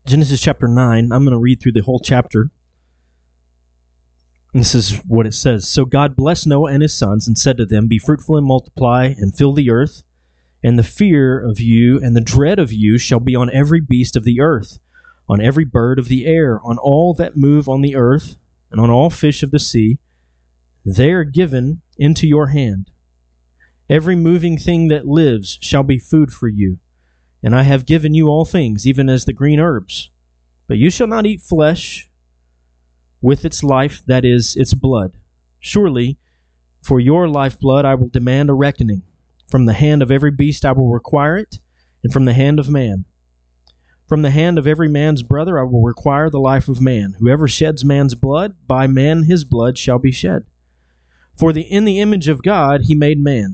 Genesis chapter 9, I'm going to read through the whole chapter. This is what it says. So God blessed Noah and his sons and said to them, Be fruitful and multiply and fill the earth, and the fear of you and the dread of you shall be on every beast of the earth, on every bird of the air, on all that move on the earth, and on all fish of the sea. They are given into your hand. Every moving thing that lives shall be food for you. And I have given you all things, even as the green herbs. But you shall not eat flesh with its life, that is, its blood. Surely, for your lifeblood I will demand a reckoning. From the hand of every beast I will require it, and from the hand of man. From the hand of every man's brother I will require the life of man. Whoever sheds man's blood, by man his blood shall be shed. For in the image of God he made man.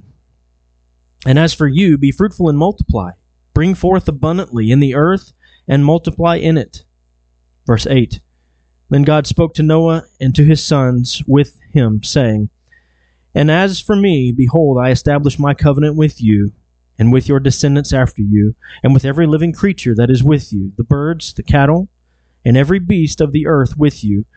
And as for you, be fruitful and multiply. Bring forth abundantly in the earth, and multiply in it. Verse 8. Then God spoke to Noah and to his sons with him, saying, And as for me, behold, I establish my covenant with you, and with your descendants after you, and with every living creature that is with you, the birds, the cattle, and every beast of the earth with you,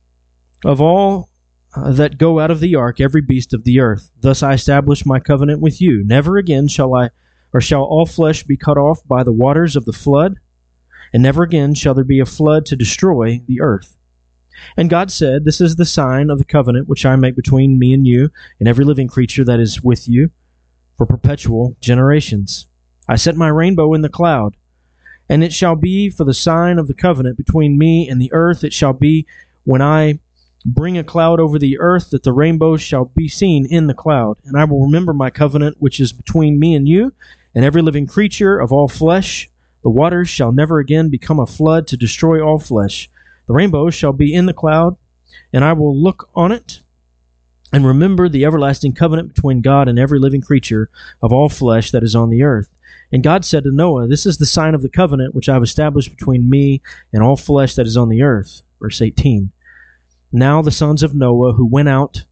of all that go out of the ark, every beast of the earth. Thus I establish my covenant with you. Never again shall all flesh be cut off by the waters of the flood, and never again shall there be a flood to destroy the earth. And God said, This is the sign of the covenant which I make between me and you, and every living creature that is with you, for perpetual generations. I set my rainbow in the cloud, and it shall be for the sign of the covenant between me and the earth. It shall be when I bring a cloud over the earth, that the rainbow shall be seen in the cloud. And I will remember my covenant which is between me and you, and every living creature of all flesh. The waters shall never again become a flood to destroy all flesh. The rainbow shall be in the cloud, and I will look on it, and remember the everlasting covenant between God and every living creature of all flesh that is on the earth. And God said to Noah, This is the sign of the covenant which I have established between me and all flesh that is on the earth. Verse 18. Now the sons of Noah who went out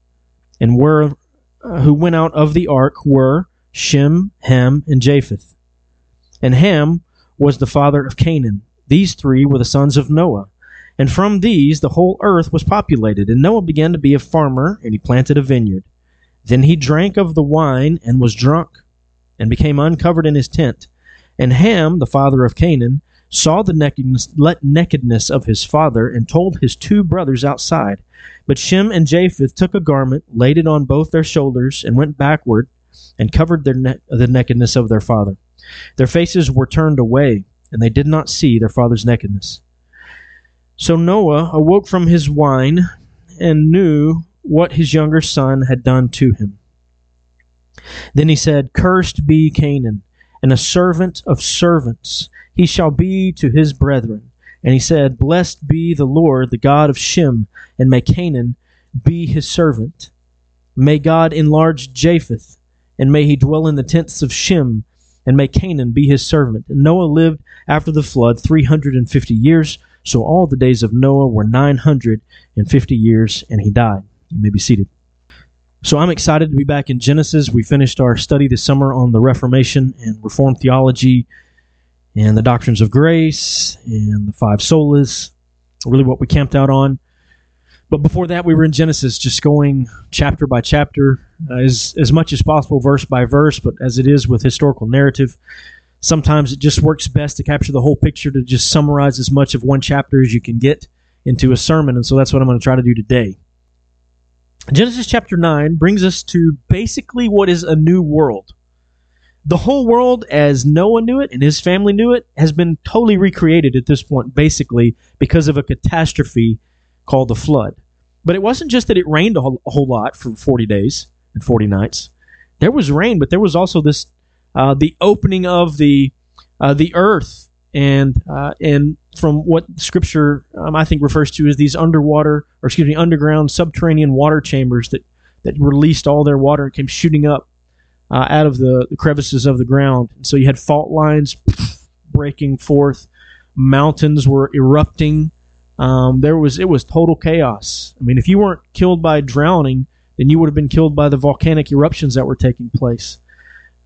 of the ark were Shem, Ham, and Japheth. And Ham was the father of Canaan. These three were the sons of Noah. And from these the whole earth was populated. And Noah began to be a farmer, and he planted a vineyard. Then he drank of the wine and was drunk, and became uncovered in his tent. And Ham, the father of Canaan, saw the nakedness of his father, and told his two brothers outside. But Shem and Japheth took a garment, laid it on both their shoulders, and went backward, and covered the nakedness of their father. Their faces were turned away, and they did not see their father's nakedness. So Noah awoke from his wine, and knew what his younger son had done to him. Then he said, Cursed be Canaan, and a servant of servants he shall be to his brethren. And he said, Blessed be the Lord, the God of Shem, and may Canaan be his servant. May God enlarge Japheth, and may he dwell in the tents of Shem, and may Canaan be his servant. And Noah lived after the flood 350 years, so all the days of Noah were 950 years, and he died. You may be seated. So I'm excited to be back in Genesis. We finished our study this summer on the Reformation and Reformed theology, and the doctrines of grace, and the five solas, really what we camped out on. But before that, we were in Genesis, just going chapter by chapter, as much as possible, verse by verse, but as it is with historical narrative, sometimes it just works best to capture the whole picture, to just summarize as much of one chapter as you can get into a sermon, and so that's what I'm going to try to do today. Genesis chapter 9 brings us to basically what is a new world. The whole world, as Noah knew it and his family knew it, has been totally recreated at this point, basically, because of a catastrophe called the flood. But it wasn't just that it rained a whole lot for 40 days and 40 nights. There was rain, but there was also this the opening of the earth, and from what Scripture I think refers to as these underground subterranean water chambers that released all their water and came shooting up out of the crevices of the ground. And so you had fault lines breaking forth, mountains were erupting. It was total chaos. I mean, if you weren't killed by drowning, then you would have been killed by the volcanic eruptions that were taking place.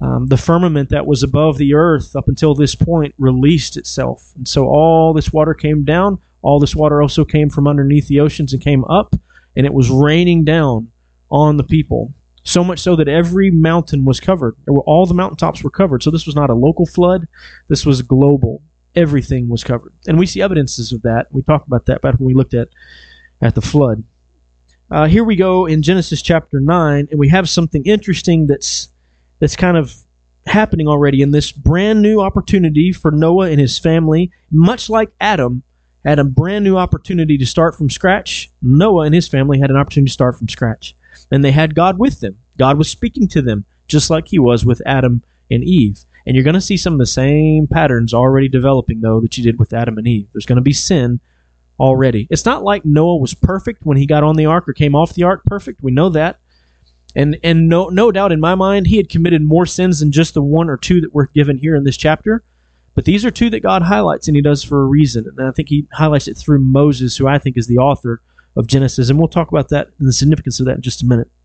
The firmament that was above the earth up until this point released itself. And so all this water came down. All this water also came from underneath the oceans and came up, and it was raining down on the people. So much so that every mountain was covered. All the mountaintops were covered. So this was not a local flood. This was global. Everything was covered. And we see evidences of that. We talked about that back when we looked at the flood. Here we go in Genesis chapter 9, and we have something interesting that's kind of happening already in this brand new opportunity for Noah and his family. Much like Adam had a brand new opportunity to start from scratch, Noah and his family had an opportunity to start from scratch. And they had God with them. God was speaking to them, just like he was with Adam and Eve. And you're going to see some of the same patterns already developing, though, that you did with Adam and Eve. There's going to be sin already. It's not like Noah was perfect when he got on the ark or came off the ark perfect. We know that. And no doubt in my mind, he had committed more sins than just the one or two that were given here in this chapter. But these are two that God highlights, and he does for a reason. And I think he highlights it through Moses, who I think is the author of Genesis. And we'll talk about that and the significance of that in just a minute.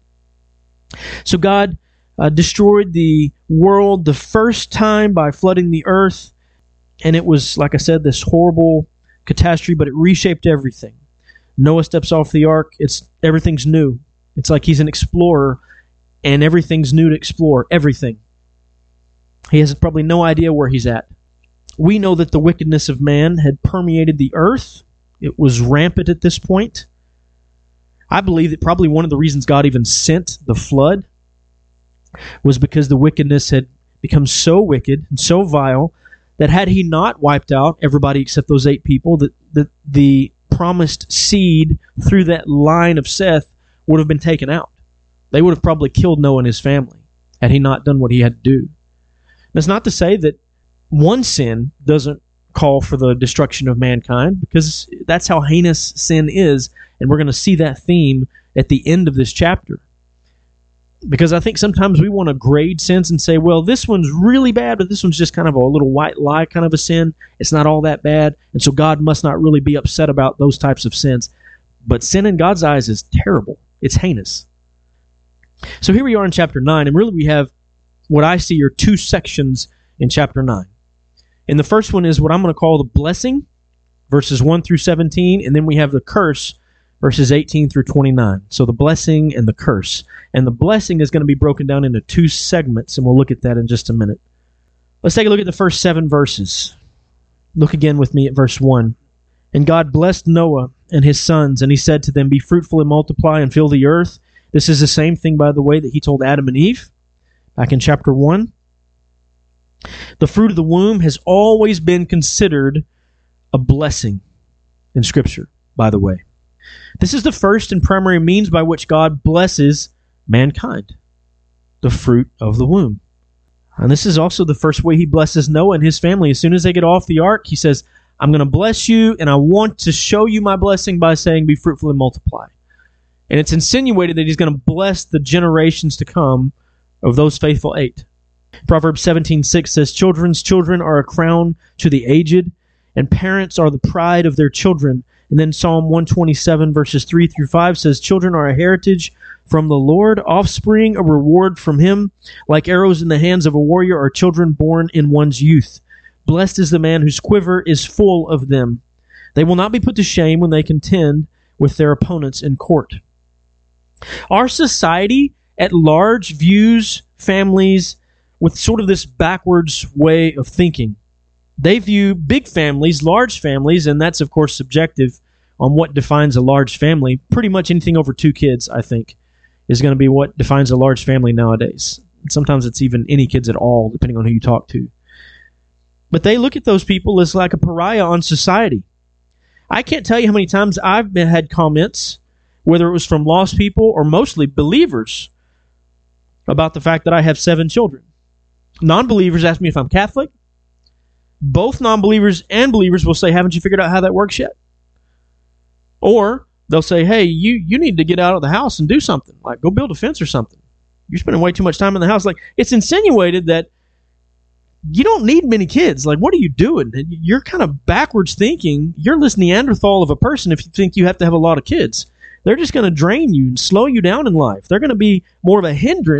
So God destroyed the world the first time by flooding the earth. And it was, like I said, this horrible catastrophe, but it reshaped everything. Noah steps off the ark. Everything's new. It's like he's an explorer, and everything's new to explore. Everything. He has probably no idea where he's at. We know that the wickedness of man had permeated the earth. It was rampant at this point. I believe that probably one of the reasons God even sent the flood was because the wickedness had become so wicked and so vile that had he not wiped out everybody except those 8 people, that the promised seed through that line of Seth would have been taken out. They would have probably killed Noah and his family had he not done what he had to do. That's not to say that one sin doesn't call for the destruction of mankind, because that's how heinous sin is, and we're going to see that theme at the end of this chapter. Because I think sometimes we want to grade sins and say, well, this one's really bad, but this one's just kind of a little white lie kind of a sin. It's not all that bad, and so God must not really be upset about those types of sins. But sin in God's eyes is terrible. It's heinous. So here we are in chapter 9, and really we have what I see are 2 sections in chapter 9. And the first one is what I'm going to call the blessing, verses 1 through 17, and then we have the curse, verses 18 through 29. So the blessing and the curse. And the blessing is going to be broken down into 2 segments, and we'll look at that in just a minute. Let's take a look at the first 7 verses. Look again with me at verse 1. And God blessed Noah and his sons, and he said to them, be fruitful and multiply and fill the earth. This is the same thing, by the way, that he told Adam and Eve back in chapter 1. The fruit of the womb has always been considered a blessing in Scripture, by the way. This is the first and primary means by which God blesses mankind, the fruit of the womb. And this is also the first way he blesses Noah and his family. As soon as they get off the ark, he says, I'm going to bless you, and I want to show you my blessing by saying, be fruitful and multiply. And it's insinuated that he's going to bless the generations to come of those faithful 8. Proverbs 17:6 says, children's children are a crown to the aged, and parents are the pride of their children. And then Psalm 127 verses 3 through 5 says, children are a heritage from the Lord, offspring a reward from him. Like arrows in the hands of a warrior are children born in one's youth. Blessed is the man whose quiver is full of them. They will not be put to shame when they contend with their opponents in court. Our society at large views families with sort of this backwards way of thinking. They view big families, large families, and that's, of course, subjective on what defines a large family. Pretty much anything over 2 kids, I think, is going to be what defines a large family nowadays. Sometimes it's even any kids at all, depending on who you talk to. But they look at those people as like a pariah on society. I can't tell you how many times I've had comments, whether it was from lost people or mostly believers, about the fact that I have 7 children. Non-believers ask me if I'm Catholic. Both non-believers and believers will say, haven't you figured out how that works yet? Or they'll say, hey, you need to get out of the house and do something, like go build a fence or something. You're spending way too much time in the house. Like, it's insinuated that you don't need many kids. Like, what are you doing? You're kind of backwards thinking. You're this Neanderthal of a person if you think you have to have a lot of kids. They're just going to drain you and slow you down in life. They're going to be more of a hindrance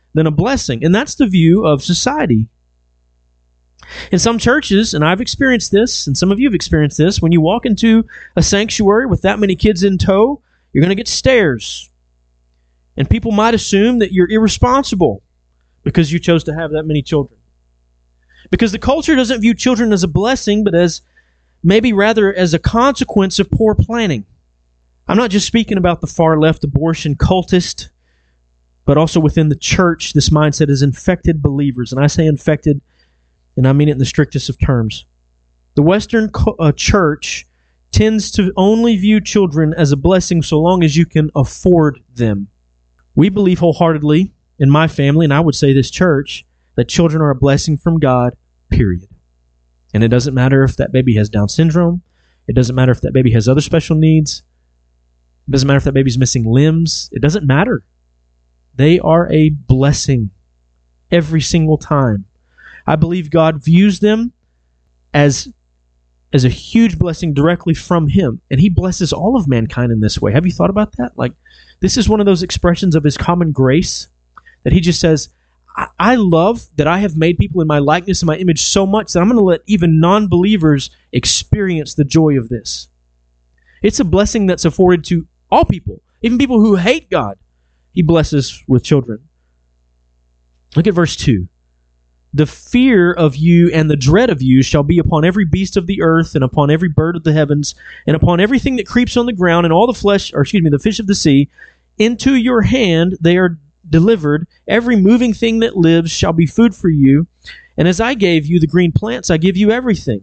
than a blessing. And that's the view of society. In some churches, and I've experienced this, and some of you have experienced this, when you walk into a sanctuary with that many kids in tow, you're going to get stares. And people might assume that you're irresponsible because you chose to have that many children. Because the culture doesn't view children as a blessing, but as maybe rather as a consequence of poor planning. I'm not just speaking about the far-left abortion cultist, but also within the church, this mindset has infected believers. And I say infected, and I mean it in the strictest of terms. The Western church tends to only view children as a blessing so long as you can afford them. We believe wholeheartedly, in my family, and I would say this church, that children are a blessing from God, period. And it doesn't matter if that baby has Down syndrome. It doesn't matter if that baby has other special needs. It doesn't matter if that baby's missing limbs. It doesn't matter. They are a blessing every single time. I believe God views them as a huge blessing directly from Him. And He blesses all of mankind in this way. Have you thought about that? Like, this is one of those expressions of His common grace that He just says, I love that I have made people in my likeness and my image so much that I'm going to let even non-believers experience the joy of this. It's a blessing that's afforded to all people, even people who hate God. He blesses with children. Look at verse 2. The fear of you and the dread of you shall be upon every beast of the earth and upon every bird of the heavens and upon everything that creeps on the ground and all the the fish of the sea. Into your hand they are delivered. Every moving thing that lives shall be food for you. And as I gave you the green plants, I give you everything.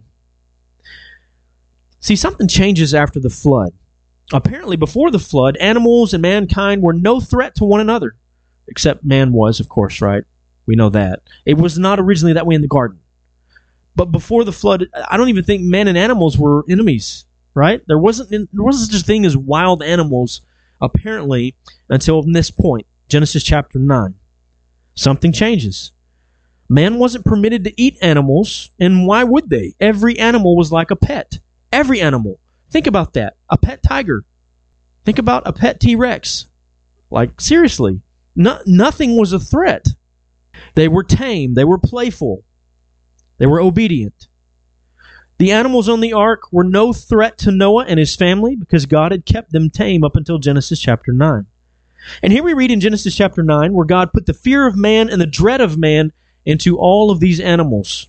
See, something changes after the flood. Apparently, before the flood, animals and mankind were no threat to one another. Except man was, of course, right? We know that. It was not originally that way in the garden. But before the flood, I don't even think men and animals were enemies, right? There wasn't such a thing as wild animals, apparently, until this point. Genesis chapter 9. Something changes. Man wasn't permitted to eat animals, and why would they? Every animal was like a pet. Every animal. Think about that. A pet tiger. Think about a pet T-Rex. Like, seriously. Nothing was a threat. They were tame. They were playful. They were obedient. The animals on the ark were no threat to Noah and his family because God had kept them tame up until Genesis chapter 9. And here we read in Genesis chapter 9 where God put the fear of man and the dread of man into all of these animals.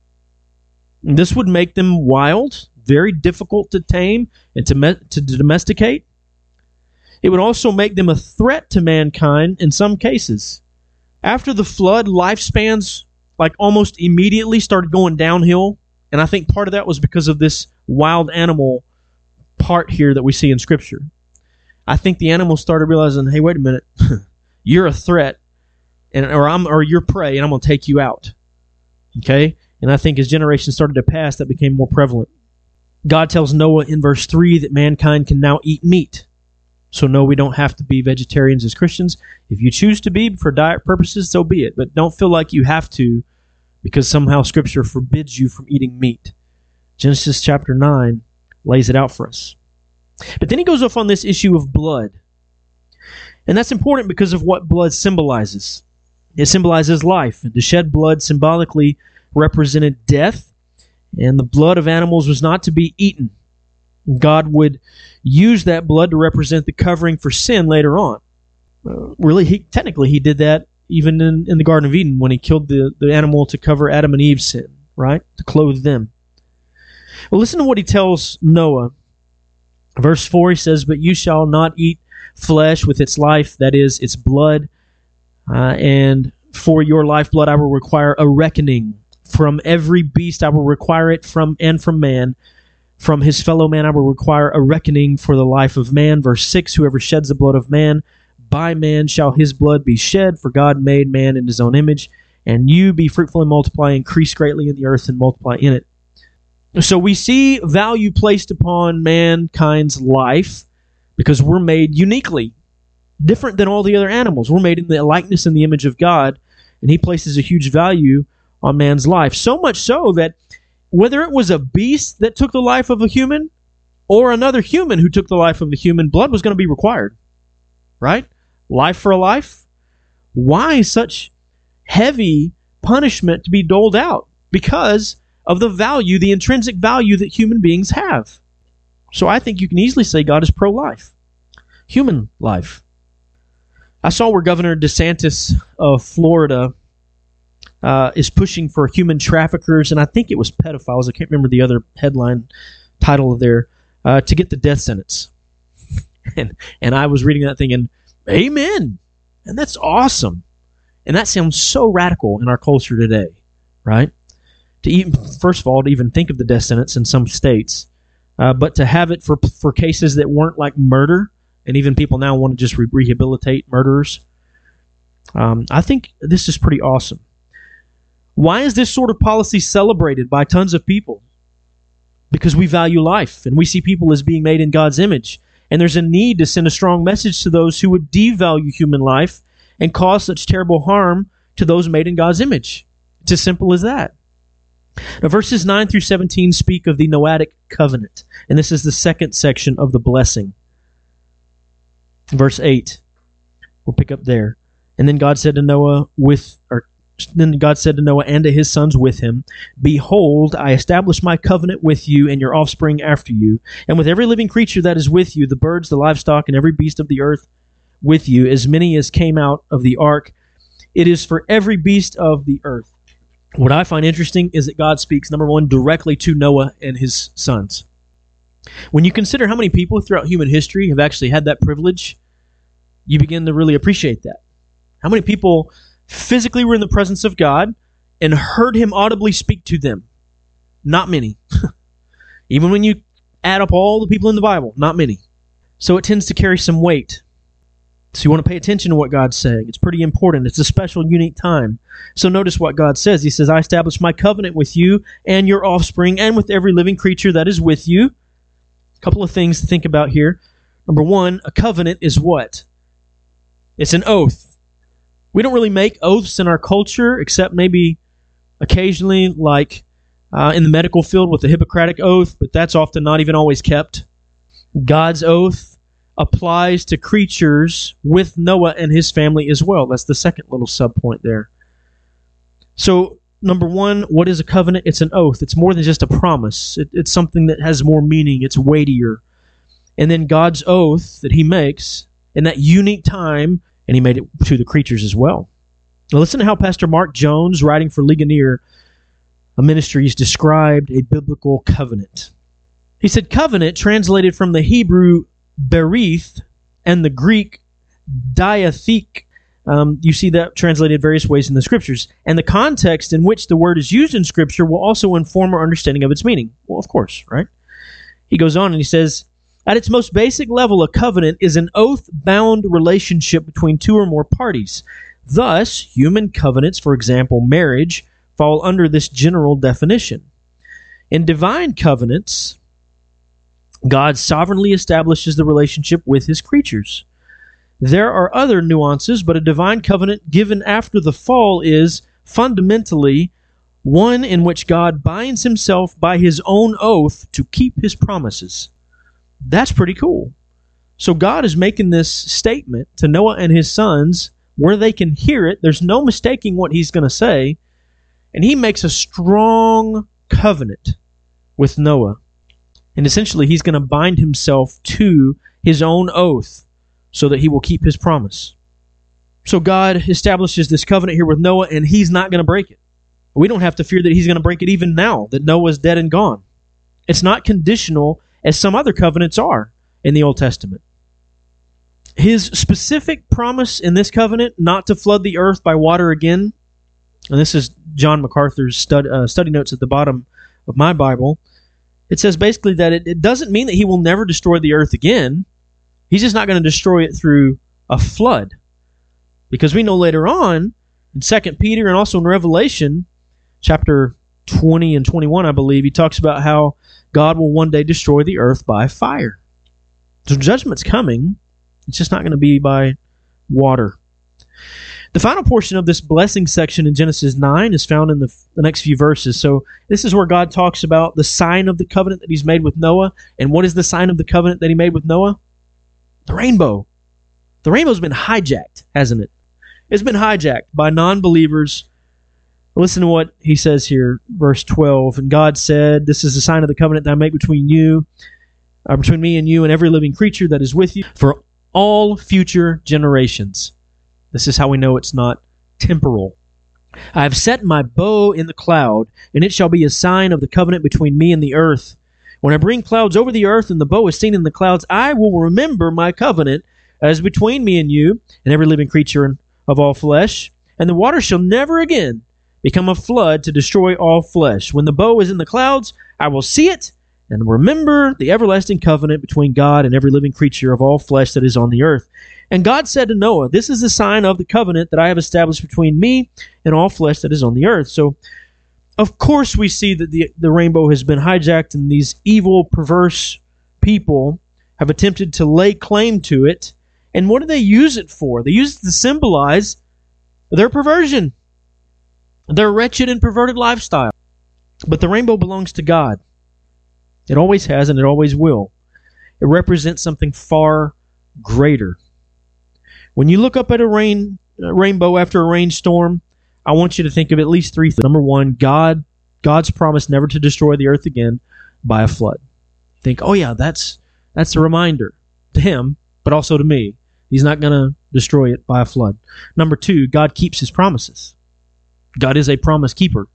And this would make them wild, very difficult to tame and to domesticate. It would also make them a threat to mankind in some cases. After the flood, lifespans like almost immediately started going downhill. And I think part of that was because of this wild animal part here that we see in Scripture. I think the animals started realizing, hey, wait a minute, you're a threat, or you're prey, and I'm going to take you out. Okay? And I think as generations started to pass, that became more prevalent. God tells Noah in verse 3 that mankind can now eat meat. So no, we don't have to be vegetarians as Christians. If you choose to be for diet purposes, so be it. But don't feel like you have to because somehow Scripture forbids you from eating meat. Genesis chapter 9 lays it out for us. But then he goes off on this issue of blood. And that's important because of what blood symbolizes. It symbolizes life. And to shed blood symbolically represented death. And the blood of animals was not to be eaten. God would use that blood to represent the covering for sin later on. Technically, he did that even in the Garden of Eden when he killed the animal to cover Adam and Eve's sin, right? To clothe them. Well, listen to what he tells Noah. Verse 4, he says, "But you shall not eat flesh with its life, that is, its blood. And for your lifeblood I will require a reckoning. From every beast I will require it, from man. From his fellow man I will require a reckoning for the life of man." Verse 6, "Whoever sheds the blood of man, by man shall his blood be shed, for God made man in his own image. And you be fruitful and multiply, increase greatly in the earth and multiply in it." So we see value placed upon mankind's life because we're made uniquely, different than all the other animals. We're made in the likeness and the image of God, and he places a huge value on man's life. So much so that whether it was a beast that took the life of a human or another human who took the life of a human, blood was going to be required. Right? Life for a life, Why such heavy punishment to be doled out? Because of the value, the intrinsic value that human beings have. So I think you can easily say God is pro-life. Human life. I saw where Governor DeSantis of Florida is pushing for human traffickers, and I think it was pedophiles, I can't remember the other headline title there, to get the death sentence. And I was reading that thinking, amen! And that's awesome. And that sounds so radical in our culture today, right? To even, first of all, to even think of the death sentence in some states, but to have it for cases that weren't like murder, and even people now want to just rehabilitate murderers. I think this is pretty awesome. Why is this sort of policy celebrated by tons of people? Because we value life, and we see people as being made in God's image. And there's a need to send a strong message to those who would devalue human life and cause such terrible harm to those made in God's image. It's as simple as that. Now, verses 9 through 17 speak of the Noahic covenant, and this is the second section of the blessing. Verse 8, we'll pick up there. And then God said to Noah and to his sons with him, Behold, I establish my covenant with you and your offspring after you, and with every living creature that is with you, the birds, the livestock, and every beast of the earth with you, as many as came out of the ark. It is for every beast of the earth. What I find interesting is that God speaks, number one, directly to Noah and his sons. When you consider how many people throughout human history have actually had that privilege, you begin to really appreciate that. How many people physically were in the presence of God and heard him audibly speak to them? Not many. Even when you add up all the people in the Bible, not many. So it tends to carry some weight. So you want to pay attention to what God's saying. It's pretty important. It's a special, unique time. So notice what God says. He says, I establish my covenant with you and your offspring and with every living creature that is with you. A couple of things to think about here. Number one, a covenant is what? It's an oath. We don't really make oaths in our culture, except maybe occasionally, like in the medical field with the Hippocratic Oath, but that's often not even always kept. God's oath applies to creatures with Noah and his family as well. That's the second little subpoint there. So, number one, what is a covenant? It's an oath. It's more than just a promise. It's something that has more meaning. It's weightier. And then God's oath that he makes in that unique time, and he made it to the creatures as well. Now listen to how Pastor Mark Jones, writing for Ligonier Ministries, described a biblical covenant. He said, covenant, translated from the Hebrew berith and the Greek diatheke, you see that translated various ways in the Scriptures. And the context in which the word is used in Scripture will also inform our understanding of its meaning. Well, of course, right? He goes on and he says, at its most basic level, a covenant is an oath-bound relationship between two or more parties. Thus, human covenants, for example, marriage, fall under this general definition. In divine covenants, God sovereignly establishes the relationship with his creatures. There are other nuances, but a divine covenant given after the fall is fundamentally one in which God binds himself by his own oath to keep his promises. That's pretty cool. So God is making this statement to Noah and his sons where they can hear it. There's no mistaking what he's going to say. And he makes a strong covenant with Noah. And essentially, he's going to bind himself to his own oath so that he will keep his promise. So God establishes this covenant here with Noah, and he's not going to break it. We don't have to fear that he's going to break it even now, that Noah's dead and gone. It's not conditional as some other covenants are in the Old Testament. His specific promise in this covenant not to flood the earth by water again, and this is John MacArthur's study notes at the bottom of my Bible. It says basically that it doesn't mean that he will never destroy the earth again. He's just not going to destroy it through a flood. Because we know later on, in 2 Peter and also in Revelation, chapter 20 and 21, I believe, he talks about how God will one day destroy the earth by fire. So judgment's coming. It's just not going to be by water. The final portion of this blessing section in Genesis 9 is found in the next few verses. So this is where God talks about the sign of the covenant that he's made with Noah. And what is the sign of the covenant that he made with Noah? The rainbow. The rainbow's been hijacked, hasn't it? has been hijacked by non-believers. Listen to what he says here, verse 12. And God said, "This is the sign of the covenant that I make between me and you and every living creature that is with you for all future generations." This is how we know it's not temporal. "I have set my bow in the cloud, and it shall be a sign of the covenant between me and the earth. When I bring clouds over the earth and the bow is seen in the clouds, I will remember my covenant as between me and you and every living creature of all flesh. And the water shall never again become a flood to destroy all flesh. When the bow is in the clouds, I will see it and remember the everlasting covenant between God and every living creature of all flesh that is on the earth. And God said to Noah, this is the sign of the covenant that I have established between me and all flesh that is on the earth." So, of course, we see that the rainbow has been hijacked, and these evil, perverse people have attempted to lay claim to it. And what do they use it for? They use it to symbolize their perversion, their wretched and perverted lifestyle. But the rainbow belongs to God. It always has, and it always will. It represents something far greater. When you look up at a rainbow after a rainstorm, I want you to think of at least three things. Number one, God's promise never to destroy the earth again by a flood. Think, oh yeah, that's a reminder to him, but also to me. He's not going to destroy it by a flood. Number two, God keeps his promises. God is a promise keeper.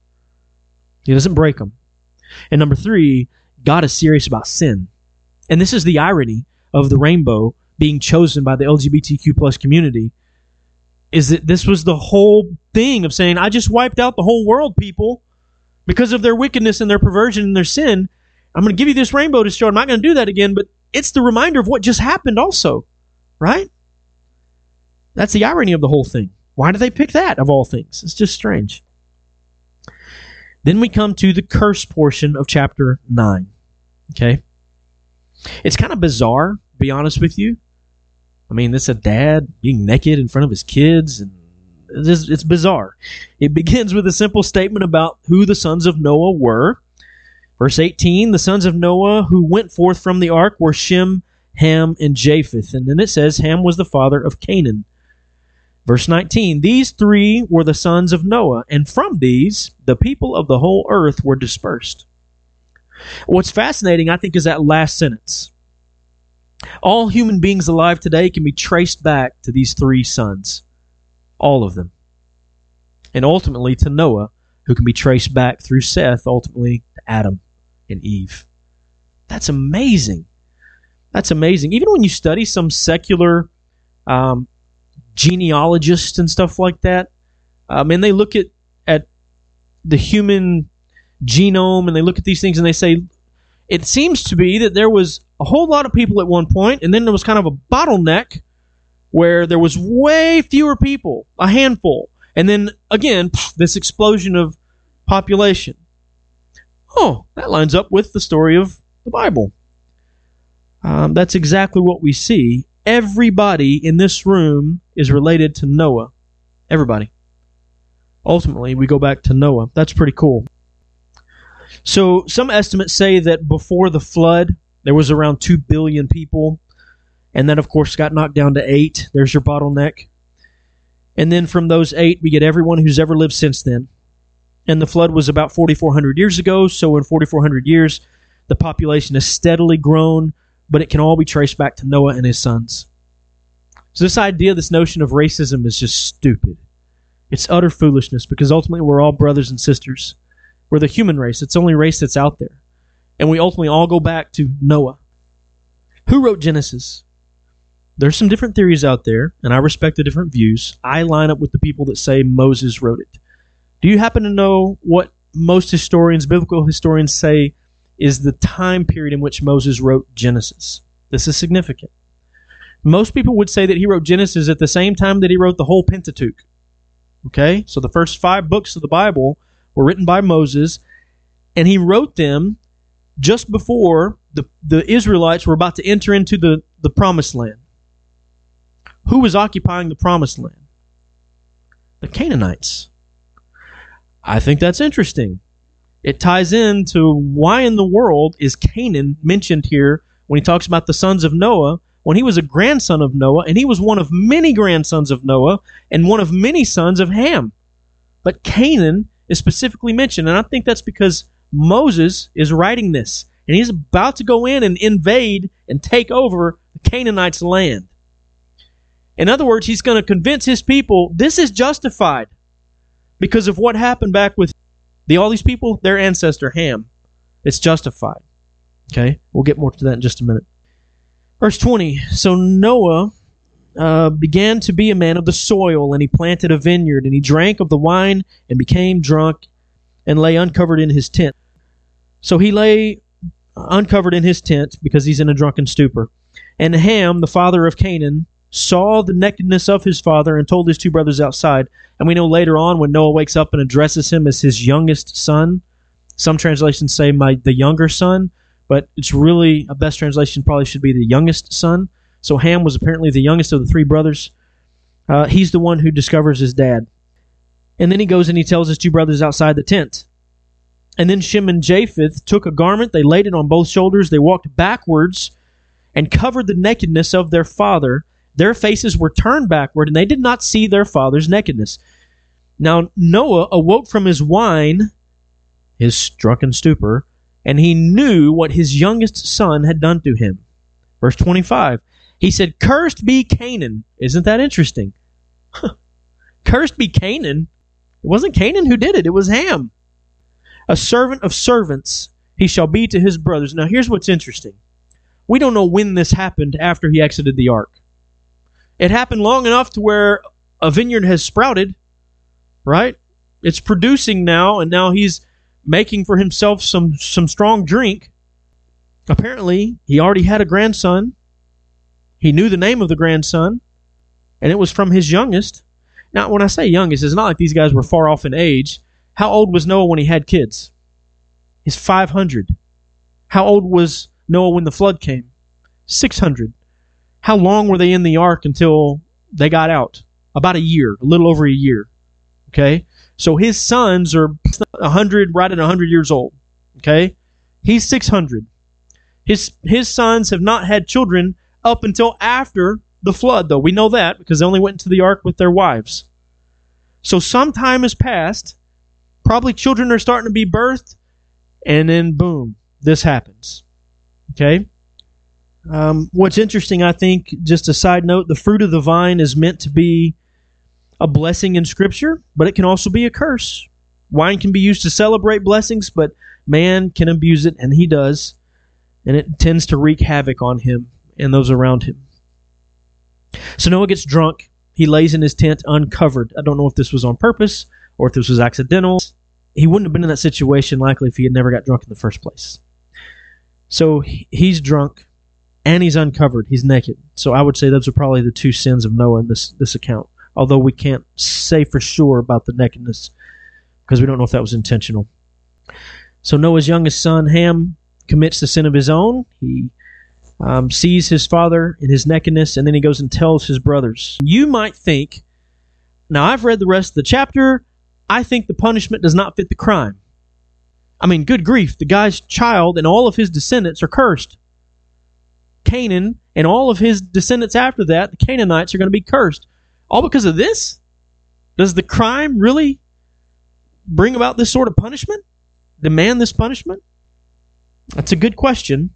He doesn't break them. And number three, God is serious about sin. And this is the irony of the rainbow being chosen by the LGBTQ plus community, is that this was the whole thing of saying, I just wiped out the whole world, people, because of their wickedness and their perversion and their sin. I'm going to give you this rainbow to show I'm not going to do that again, but it's the reminder of what just happened also, right? That's the irony of the whole thing. Why do they pick that, of all things? It's just strange. Then we come to the curse portion of chapter 9. Okay? It's kind of bizarre, to be honest with you. I mean, this is a dad being naked in front of his kids, and it's bizarre. It begins with a simple statement about who the sons of Noah were. Verse 18, the sons of Noah who went forth from the ark were Shem, Ham, and Japheth. And then it says Ham was the father of Canaan. Verse 19, these three were the sons of Noah, and from these the people of the whole earth were dispersed. What's fascinating, I think, is that last sentence. All human beings alive today can be traced back to these three sons. All of them. And ultimately to Noah, who can be traced back through Seth, ultimately to Adam and Eve. That's amazing. That's amazing. Even when you study some secular genealogists and stuff like that, and they look at the human genome and they look at these things and they say, it seems to be that there was a whole lot of people at one point, and then there was kind of a bottleneck where there was way fewer people, a handful, and then again, this explosion of population. Oh, that lines up with the story of the Bible. That's exactly what we see. Everybody in this room is related to Noah. Everybody. Ultimately, we go back to Noah. That's pretty cool. So some estimates say that before the flood, there was around 2 billion people. And then, of course, got knocked down to 8. There's your bottleneck. And then from those 8, we get everyone who's ever lived since then. And the flood was about 4,400 years ago. So in 4,400 years, the population has steadily grown, but it can all be traced back to Noah and his sons. So this idea, this notion of racism is just stupid. It's utter foolishness, because ultimately we're all brothers and sisters. We're the human race. It's the only race that's out there. And we ultimately all go back to Noah. Who wrote Genesis? There's some different theories out there, and I respect the different views. I line up with the people that say Moses wrote it. Do you happen to know what most historians, biblical historians, say is the time period in which Moses wrote Genesis? This is significant. Most people would say that he wrote Genesis at the same time that he wrote the whole Pentateuch. Okay? So the first 5 books of the Bible were written by Moses, and he wrote them just before the Israelites were about to enter into the Promised Land. Who was occupying the Promised Land? The Canaanites. I think that's interesting. It ties into why in the world is Canaan mentioned here when he talks about the sons of Noah, when he was a grandson of Noah, and he was one of many grandsons of Noah and one of many sons of Ham. But Canaan is specifically mentioned, and I think that's because Moses is writing this, and he's about to go in and invade and take over the Canaanites' land. In other words, he's going to convince his people this is justified because of what happened back with all these people, their ancestor Ham. It's justified. Okay, we'll get more to that in just a minute. Verse 20, so Noah began to be a man of the soil, and he planted a vineyard, and he drank of the wine and became drunk and lay uncovered in his tent. So he lay uncovered in his tent because he's in a drunken stupor. And Ham, the father of Canaan, saw the nakedness of his father and told his two brothers outside. And we know later on when Noah wakes up and addresses him as his youngest son, some translations say the younger son, but it's really, a best translation probably should be the youngest son. So Ham was apparently the youngest of the three brothers. He's the one who discovers his dad. And then he goes and he tells his two brothers outside the tent. And then Shem and Japheth took a garment, they laid it on both shoulders, they walked backwards and covered the nakedness of their father. Their faces were turned backward, and they did not see their father's nakedness. Now Noah awoke from his wine, his drunken stupor, and he knew what his youngest son had done to him. Verse 25, he said, "Cursed be Canaan." Isn't that interesting? Cursed be Canaan. It wasn't Canaan who did it. It was Ham. A servant of servants he shall be to his brothers. Now here's what's interesting. We don't know when this happened after he exited the ark. It happened long enough to where a vineyard has sprouted, right? It's producing now, and now he's making for himself some strong drink. Apparently, he already had a grandson. He knew the name of the grandson, and it was from his youngest. Now, when I say youngest, it's not like these guys were far off in age. How old was Noah when he had kids? He's 500. How old was Noah when the flood came? 600. How long were they in the ark until they got out? About a year, a little over a year. Okay? So his sons are 100, right at 100 years old. Okay? He's 600. His sons have not had children up until after the flood, though. We know that because they only went into the ark with their wives. So some time has passed. Probably children are starting to be birthed. And then, boom, this happens. Okay? What's interesting, I think, just a side note, the fruit of the vine is meant to be a blessing in Scripture, but it can also be a curse. Wine can be used to celebrate blessings, but man can abuse it, and he does, and it tends to wreak havoc on him and those around him. So Noah gets drunk. He lays in his tent uncovered. I don't know if this was on purpose or if this was accidental. He wouldn't have been in that situation likely if he had never got drunk in the first place. So he's drunk. And he's uncovered. He's naked. So I would say those are probably the two sins of Noah in this account. Although we can't say for sure about the nakedness because we don't know if that was intentional. So Noah's youngest son, Ham, commits the sin of his own. He sees his father in his nakedness, and then he goes and tells his brothers. You might think, now I've read the rest of the chapter, I think the punishment does not fit the crime. I mean, good grief, the guy's child and all of his descendants are cursed. Canaan and all of his descendants after that, the Canaanites, are going to be cursed. All because of this? Does the crime really bring about this sort of punishment? Demand this punishment? That's a good question.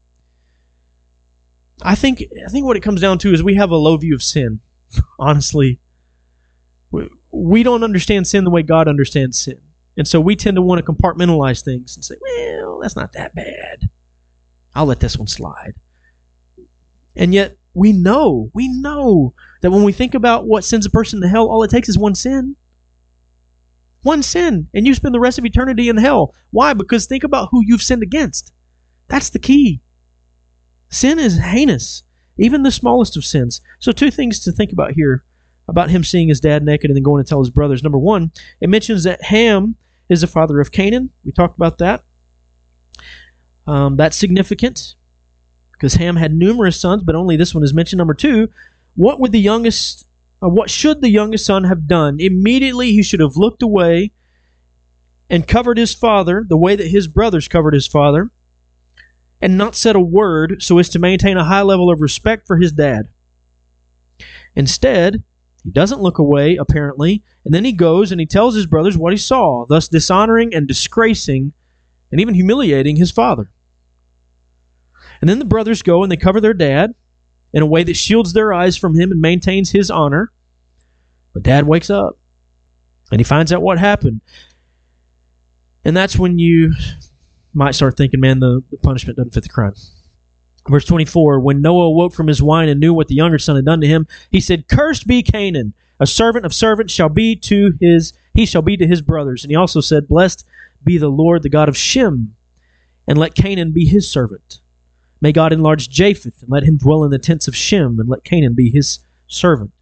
I think what it comes down to is we have a low view of sin. Honestly, we don't understand sin the way God understands sin. And so we tend to want to compartmentalize things and say, well, that's not that bad. I'll let this one slide. And yet, we know that when we think about what sends a person to hell, all it takes is one sin. One sin, and you spend the rest of eternity in hell. Why? Because think about who you've sinned against. That's the key. Sin is heinous, even the smallest of sins. So two things to think about here, about him seeing his dad naked and then going to tell his brothers. Number one, it mentions that Ham is the father of Canaan. We talked about that. That's significant, because Ham had numerous sons, but only this one is mentioned. Number two, what should the youngest son have done? Immediately he should have looked away and covered his father the way that his brothers covered his father, and not said a word so as to maintain a high level of respect for his dad. Instead, he doesn't look away, apparently, and then he goes and he tells his brothers what he saw, thus dishonoring and disgracing and even humiliating his father. And then the brothers go and they cover their dad in a way that shields their eyes from him and maintains his honor. But dad wakes up and he finds out what happened. And that's when you might start thinking, man, the punishment doesn't fit the crime. Verse 24, when Noah awoke from his wine and knew what the younger son had done to him, he said, "Cursed be Canaan, a servant of servants shall be to his brothers." And he also said, "Blessed be the Lord, the God of Shem, and let Canaan be his servant. May God enlarge Japheth, and let him dwell in the tents of Shem, and let Canaan be his servant."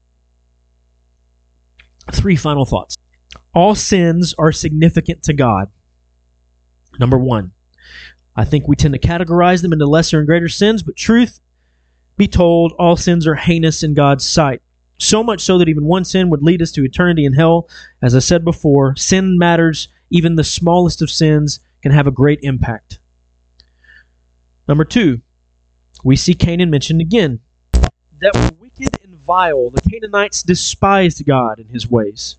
3 final thoughts. All sins are significant to God. Number 1, I think we tend to categorize them into lesser and greater sins, but truth be told, all sins are heinous in God's sight. So much so that even one sin would lead us to eternity in hell. As I said before, sin matters. Even the smallest of sins can have a great impact. Number 2, we see Canaan mentioned again. That were wicked and vile, the Canaanites despised God and his ways.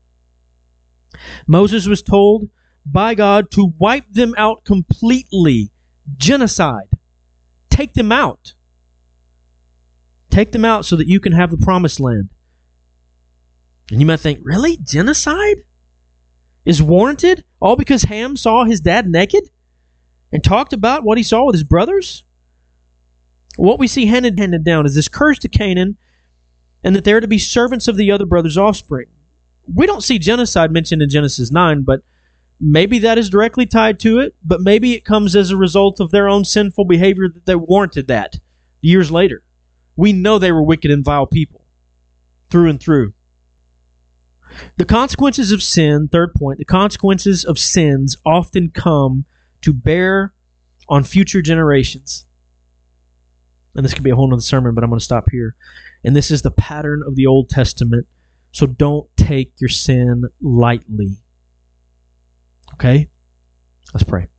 Moses was told by God to wipe them out completely. Genocide. Take them out. Take them out so that you can have the promised land. And you might think, really? Genocide is warranted? All because Ham saw his dad naked and talked about what he saw with his brothers? What we see handed down is this curse to Canaan and that they are to be servants of the other brother's offspring. We don't see genocide mentioned in Genesis 9, but maybe that is directly tied to it, but maybe it comes as a result of their own sinful behavior that warranted that years later. We know they were wicked and vile people through and through. The consequences of sin, third point, the consequences of sins often come to bear on future generations. And this could be a whole nother sermon, but I'm going to stop here. And this is the pattern of the Old Testament. So don't take your sin lightly. Okay? Let's pray.